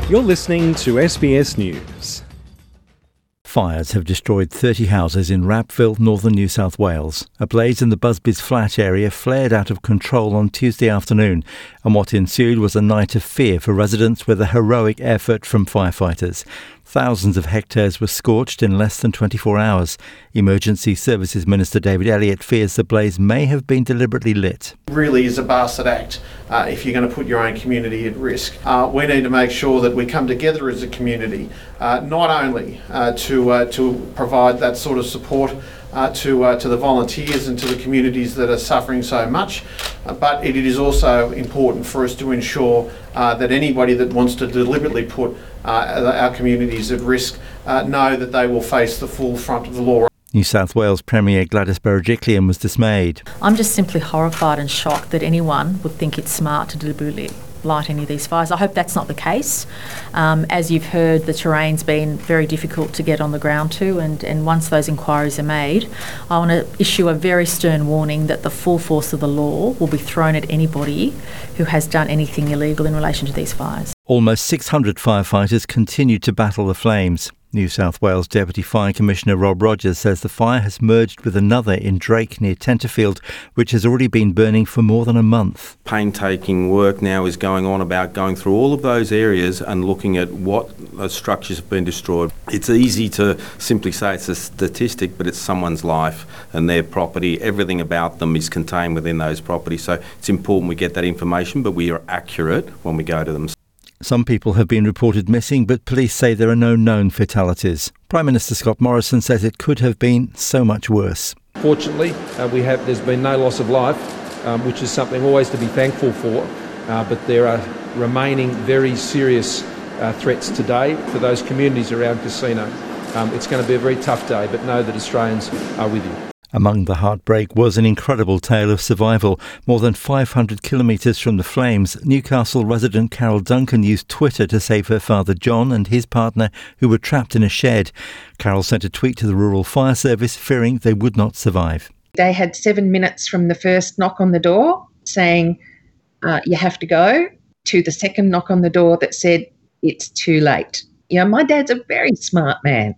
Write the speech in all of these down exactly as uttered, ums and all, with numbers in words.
You're listening to S B S News. Fires have destroyed thirty houses in Rapville, northern New South Wales. A blaze in the Busby's Flat area flared out of control on Tuesday afternoon, and what ensued was a night of fear for residents with a heroic effort from firefighters. Thousands of hectares were scorched in less than twenty-four hours. Emergency Services Minister David Elliott fears the blaze may have been deliberately lit. It really is a bastard act uh, if you're going to put your own community at risk. Uh, we need to make sure that we come together as a community, uh, not only uh, to uh, to provide that sort of support uh, to uh, to the volunteers and to the communities that are suffering so much, uh, but it is also important for us to ensure uh, that anybody that wants to deliberately put uh, our communities at risk uh, know that they will face the full front of the law. New South Wales Premier Gladys Berejiklian was dismayed. I'm just simply horrified and shocked that anyone would think it's smart to deliberately light any of these fires. I hope that's not the case. Um, as you've heard, the terrain's been very difficult to get on the ground to, and, and once those inquiries are made, I want to issue a very stern warning that the full force of the law will be thrown at anybody who has done anything illegal in relation to these fires. Almost six hundred firefighters continued to battle the flames. New South Wales Deputy Fire Commissioner Rob Rogers says the fire has merged with another in Drake near Tenterfield, which has already been burning for more than a month. Painstaking work now is going on about going through all of those areas and looking at what those structures have been destroyed. It's easy to simply say it's a statistic, but it's someone's life and their property. Everything about them is contained within those properties. So it's important we get that information, but we are accurate when we go to them. Some people have been reported missing, but police say there are no known fatalities. Prime Minister Scott Morrison says it could have been so much worse. Fortunately, uh, we have there's been no loss of life, um, which is something always to be thankful for, uh, but there are remaining very serious uh, threats today for those communities around Casino. Um, it's going to be a very tough day, but know that Australians are with you. Among the heartbreak was an incredible tale of survival. More than five hundred kilometres from the flames, Newcastle resident Carol Duncan used Twitter to save her father John and his partner, who were trapped in a shed. Carol sent a tweet to the Rural Fire Service, fearing they would not survive. They had seven minutes from the first knock on the door saying, uh, you have to go, to the second knock on the door that said, it's too late. You know, my dad's a very smart man.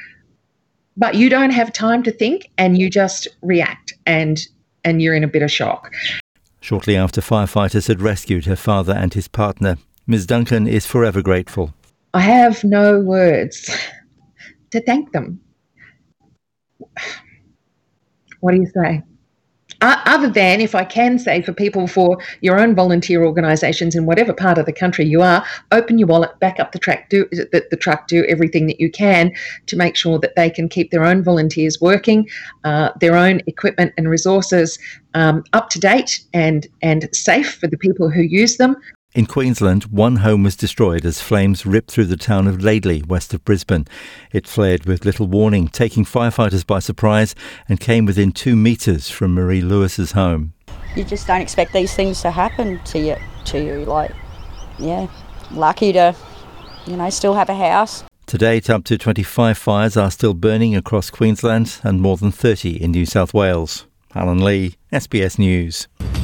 But you don't have time to think and you just react and and you're in a bit of shock. Shortly after firefighters had rescued her father and his partner, Miz Duncan is forever grateful. I have no words to thank them. What do you say? Uh, other than, if I can say for people, for your own volunteer organisations in whatever part of the country you are, open your wallet, back up the track, do the, the truck, do everything that you can to make sure that they can keep their own volunteers working, uh, their own equipment and resources um, up to date and, and safe for the people who use them. In Queensland, one home was destroyed as flames ripped through the town of Laidley, west of Brisbane. It flared with little warning, taking firefighters by surprise, and came within two metres from Marie Lewis's home. You just don't expect these things to happen to you. To you, like, yeah, lucky to, you know, still have a house. To date, up to twenty-five fires are still burning across Queensland and more than thirty in New South Wales. Alan Lee, S B S News.